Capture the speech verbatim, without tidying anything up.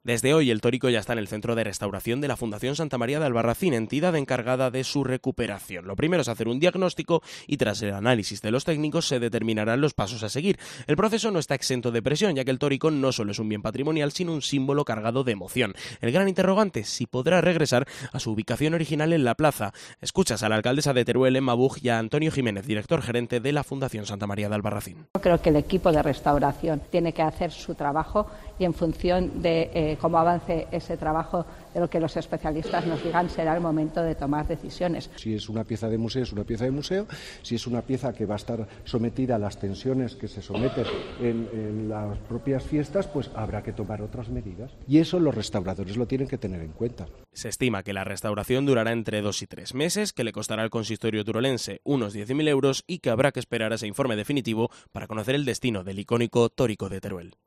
Desde hoy, el Tórico ya está en el Centro de Restauración de la Fundación Santa María de Albarracín, entidad encargada de su recuperación. Lo primero es hacer un diagnóstico y, tras el análisis de los técnicos, se determinarán los pasos a seguir. El proceso no está exento de presión, ya que el Tórico no solo es un bien patrimonial, sino un símbolo cargado de emoción. El gran interrogante, si podrá regresar a su ubicación original en la plaza. Escuchas a la alcaldesa de Teruel, Emma Buj, y a Antonio Jiménez, director gerente de la Fundación Santa María de Albarracín. Creo que el equipo de restauración tiene que hacer su trabajo y, en función de eh, cómo avance ese trabajo, de lo que los especialistas nos digan, será el momento de tomar decisiones. Si es una pieza de museo, es una pieza de museo. Si es una pieza que va a estar sometida a las tensiones que se someten en, en las propias fiestas, pues habrá que tomar otras medidas. Y eso los restauradores lo tienen que tener en cuenta. Se estima que la restauración durará entre dos y tres meses, que le costará al consistorio turolense unos diez mil euros y que habrá que esperar a ese informe definitivo para conocer el destino del icónico Tórico de Teruel.